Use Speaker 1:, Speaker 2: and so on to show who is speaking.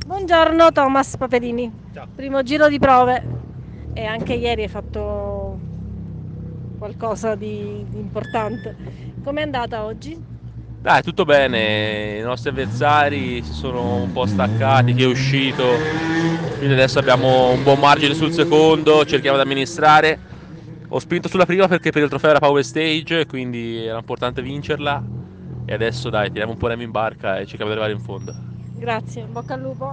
Speaker 1: Buongiorno Thomas Paperini,
Speaker 2: Ciao.
Speaker 1: primo giro di prove e anche ieri hai fatto qualcosa di importante. Com'è andata oggi?
Speaker 2: Dai, tutto bene. I nostri avversari si sono un po' staccati, chi è uscito. Quindi adesso abbiamo un buon margine sul secondo, cerchiamo di amministrare. Ho spinto sulla prima perché per il trofeo era Power Stage, quindi era importante vincerla. E adesso dai, tiriamo un po' remi in barca e cerchiamo di arrivare in fondo.
Speaker 1: Grazie, in bocca al lupo.